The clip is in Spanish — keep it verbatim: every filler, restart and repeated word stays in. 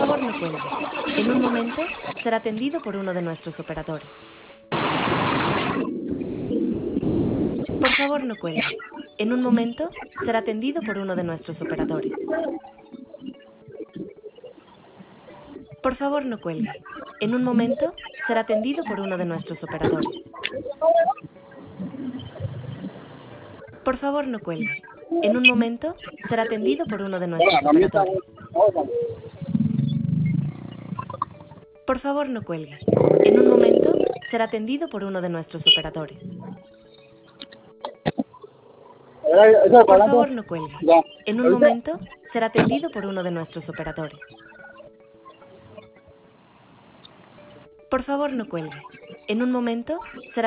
favor, no cuelgue. En un momento será atendido por uno de nuestros operadores. Por favor, no cuelgue. En un momento será atendido por uno de nuestros operadores. Por favor, no cuelgue. En un momento será atendido por uno de nuestros operadores. Por favor, no cuelgue. En un momento será atendido por uno de nuestros operadores. Por favor, no cuelgue. En un momento será atendido por uno de nuestros operadores. Por favor, no cuelgue. En un momento será atendido por uno de nuestros operadores. Por favor, no cuelgue. En un momento será